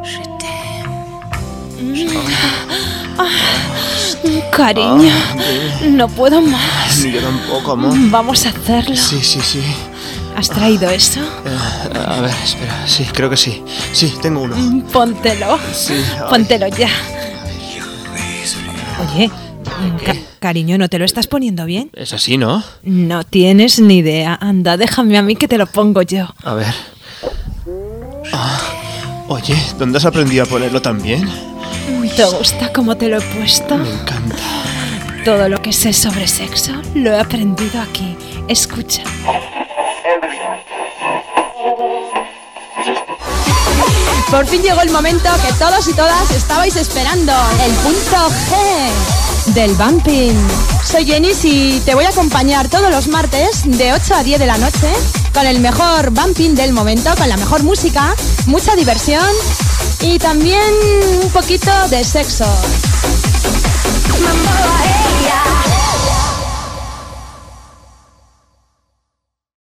Cariño, no puedo más. Ni yo tampoco, amor. Vamos a hacerlo. Sí. ¿Has traído eso? A ver, espera. Sí, creo que sí. Sí, tengo uno. Póntelo. Sí. Póntelo ya. Oye, ¿qué? cariño, ¿no te lo estás poniendo bien? Es así, ¿no? No tienes ni idea. Anda, déjame a mí que te lo pongo yo. A ver. Oye, ¿dónde has aprendido a ponerlo tan bien? ¿Te gusta cómo te lo he puesto? Me encanta. Todo lo que sé sobre sexo lo he aprendido aquí. Escucha. Por fin llegó el momento que todos y todas estabais esperando. El punto G del Bumping. Soy Jenis y te voy a acompañar todos los martes de 8 a 10 de la noche con el mejor Bumping del momento, con la mejor música, mucha diversión y también un poquito de sexo.